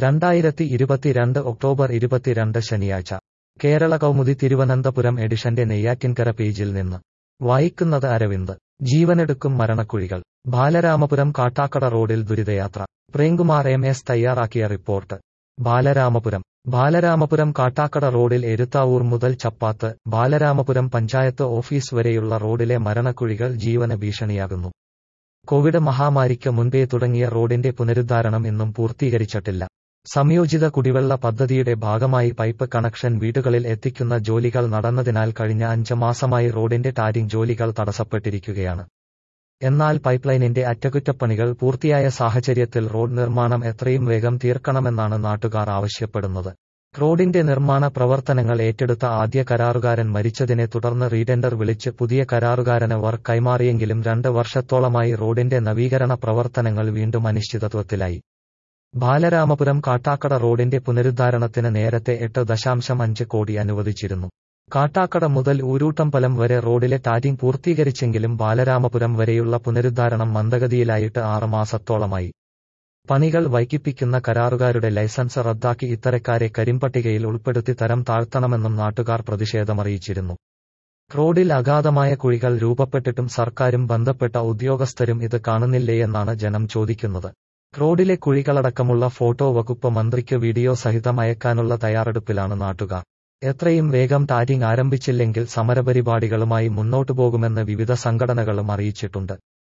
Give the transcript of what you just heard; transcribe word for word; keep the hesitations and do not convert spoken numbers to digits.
രണ്ടായിരത്തി ഇരുപത്തിരണ്ട് ഒക്ടോബർ ഇരുപത്തിരണ്ട് ശനിയാഴ്ച കേരള കൗമുദി തിരുവനന്തപുരം എഡിഷന്റെ നെയ്യാറ്റിൻകര പേജിൽ നിന്ന് വായിക്കുന്നത് അരവിന്ദ്. ജീവനെടുക്കും മരണക്കുഴികൾ. ബാലരാമപുരം കാട്ടാക്കട റോഡിൽ ദുരിതയാത്ര. പ്രേംകുമാർ എം എസ് തയ്യാറാക്കിയ റിപ്പോർട്ട്. ബാലരാമപുരം ബാലരാമപുരം കാട്ടാക്കട റോഡിൽ എരുത്താവൂർ മുതൽ ചപ്പാത്ത്, ബാലരാമപുരം പഞ്ചായത്ത് ഓഫീസ് വരെയുള്ള റോഡിലെ മരണക്കുഴികൾ ജീവന് ഭീഷണിയാകുന്നു. കോവിഡ് മഹാമാരിക്ക് മുൻപേ തുടങ്ങിയ റോഡിന്റെ പുനരുദ്ധാരണം ഇന്നും പൂർത്തീകരിച്ചിട്ടില്ല. സംയോജിത കുടിവെള്ള പദ്ധതിയുടെ ഭാഗമായി പൈപ്പ് കണക്ഷൻ വീടുകളിൽ എത്തിക്കുന്ന ജോലികൾ നടന്നതിനാൽ കഴിഞ്ഞ അഞ്ച് മാസമായി റോഡിന്റെ ടാരിംഗ് ജോലികൾ തടസ്സപ്പെട്ടിരിക്കുകയാണ്. എന്നാൽ പൈപ്പ്ലൈനിന്റെ അറ്റകുറ്റപ്പണികൾ പൂർത്തിയായ സാഹചര്യത്തിൽ റോഡ് നിർമ്മാണം എത്രയും വേഗം തീർക്കണമെന്നാണ് നാട്ടുകാർ ആവശ്യപ്പെടുന്നത്. റോഡിന്റെ നിർമ്മാണ പ്രവർത്തനങ്ങൾ ഏറ്റെടുത്ത ആദ്യ കരാറുകാരൻ മരിച്ചതിനെ തുടർന്ന് റീടെൻഡർ വിളിച്ച് പുതിയ കരാറുകാരന് വർക്ക് കൈമാറിയെങ്കിലും രണ്ട് വർഷത്തോളമായി റോഡിന്റെ നവീകരണ പ്രവർത്തനങ്ങൾ വീണ്ടും അനിശ്ചിതത്വത്തിലായി. ബാലരാമപുരം കാട്ടാക്കട റോഡിന്റെ പുനരുദ്ധാരണത്തിന് നേരത്തെ എട്ട് ദശാംശം അഞ്ച് കോടി അനുവദിച്ചിരുന്നു. കാട്ടാക്കട മുതൽ ഊരൂട്ടമ്പലം വരെ റോഡിലെ ടാരിംഗ് പൂർത്തീകരിച്ചെങ്കിലും ബാലരാമപുരം വരെയുള്ള പുനരുദ്ധാരണം മന്ദഗതിയിലായിട്ട് ആറ് മാസത്തോളമായി. പണികൾ വൈകിപ്പിക്കുന്ന കരാറുകാരുടെ ലൈസൻസ് റദ്ദാക്കി ഇത്തരക്കാരെ കരിമ്പട്ടികയിൽ ഉൾപ്പെടുത്തി തരം താഴ്ത്തണമെന്നും നാട്ടുകാർ പ്രതിഷേധമറിയിച്ചിരുന്നു. റോഡിൽ അഗാധമായ കുഴികൾ രൂപപ്പെട്ടിട്ടും സർക്കാരും ബന്ധപ്പെട്ട ഉദ്യോഗസ്ഥരും ഇത് കാണുന്നില്ലേയെന്നാണ് ജനം ചോദിക്കുന്നത്. റോഡിലെ കുഴികളടക്കമുള്ള ഫോട്ടോ വകുപ്പ് മന്ത്രിക്ക് വീഡിയോ സഹിതം അയക്കാനുള്ള തയ്യാറെടുപ്പിലാണ് നാട്ടുകാർ. എത്രയും വേഗം ടാരിംഗ് ആരംഭിച്ചില്ലെങ്കിൽ സമരപരിപാടികളുമായി മുന്നോട്ടുപോകുമെന്ന് വിവിധ സംഘടനകളും അറിയിച്ചിട്ടുണ്ട്.